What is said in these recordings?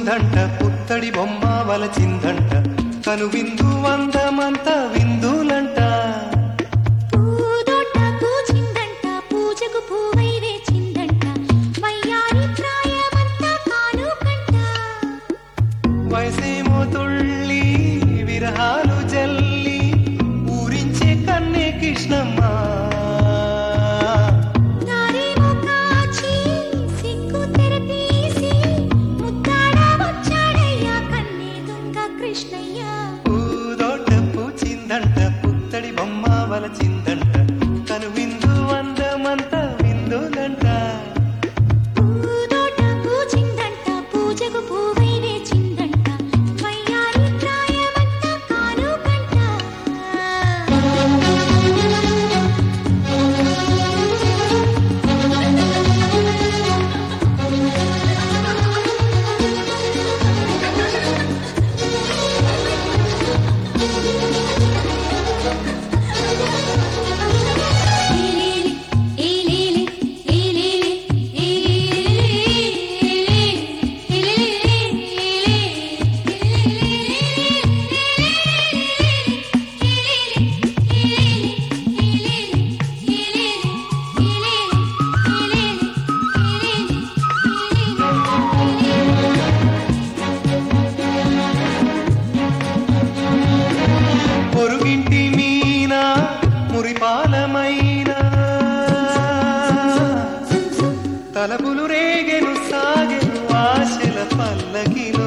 పూచిందంట పుత్తడి బొమ్మ వలచిందంట కను విందు వందమంత విందులంట. పూదోట పూచిందంట పూజకు పూవై వేచిందంట వయ్యారి ప్రాయమంతా కానుకంట. వయసేమో తుళ్ళి విరహాలు జల్లి ఊరించే కన్నే కృష్ణమ్మ. పూదోట పూచిందంట పుత్తడి బొమ్మ వలచిందంట కను విందు వందమంత విందులంట. పూదోట పూచిందంట పూజకు పూవై వేచిందంట వయ్యారి ప్రాయమంతా కానుకంట. పొరుగింటి మీనా మురిపాలమైన తలపులు రేగెను సాగెను ఆశల పల్లకిలో.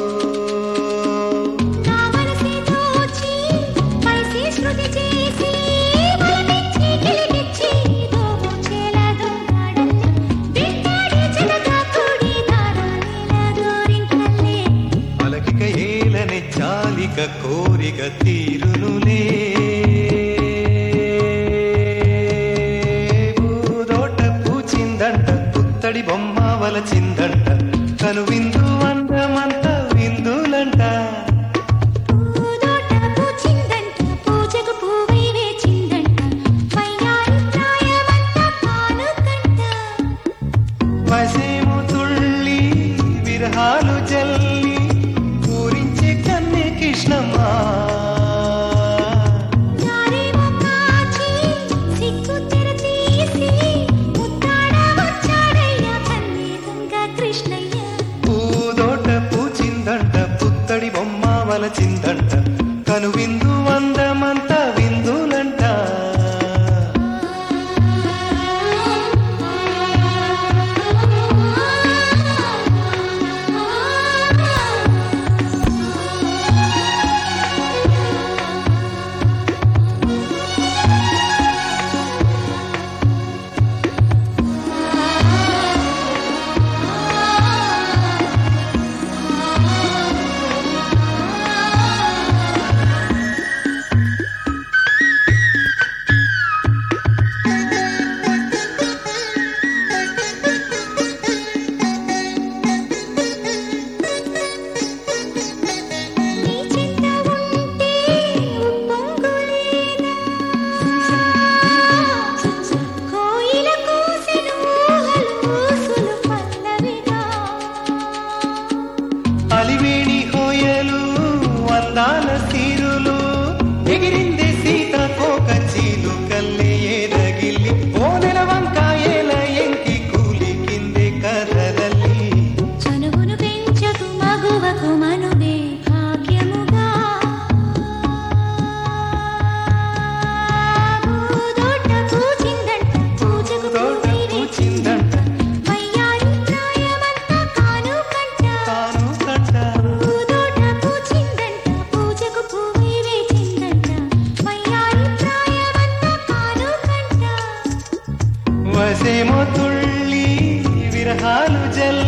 నా మనసే దోచి మనసే శృతి చేసి వలపించి గిలిగిచ్చి దోచేల దొంగాడల్లే వెంటాడి జనగా కూడి దారాలేల దోరింకల్లే. అలకిక ఏలనే చాలిక కోరిక తీరునులే. పూదోట పూచిందంట పుత్తడి బొమ్మ వలచిందంట కను విందు వందమంత విందులంట. పూదోట పూచిందంట పూజకు పూవై వేచిందంట వయ్యారి ప్రాయమంతా కానుకంట. వసేము తుళ్ళి విరహాలు జల్లి పూరించే కన్నే కృష్ణమ్మ. జారేమో కాచి సిగ్గు తెరతీసి ముద్దాడ వచ్చాడయ్యా కన్నీ దొంగ కృష్ణయ్య. పూదోట పూచిందంట పుత్తడి బొమ్మ వలచిందంట కను విందు వందమంత విందులంట. నీ చెంత ఉంటే ఉప్పొంగులేనా కోయిల కూసెను ఊహలు పల్లవిగా. అలివేణి హోయలు అందాల తీరులు ఎగిరింది సీత కోక చీలు కల్లే ఎదగిల్లి ఓనెల వంకాయల ఎంకి కూలి కిందే కదలల్లి. చనువును పెంచకు మగువకు మనువే భాగ్యముగా. పూదోట పూచిందంట పూజకు పూదోట పూవై పూచిందంట వయ్యారి ప్రాయమంతా కానుకంట. కానుకంట. పూదోట పూచిందంట పూజకు పూవై వేచిందంట వయ్యారి ప్రాయమంతా కానుకంట. వసేమో తుళ్ళి విరహాలు జల్లి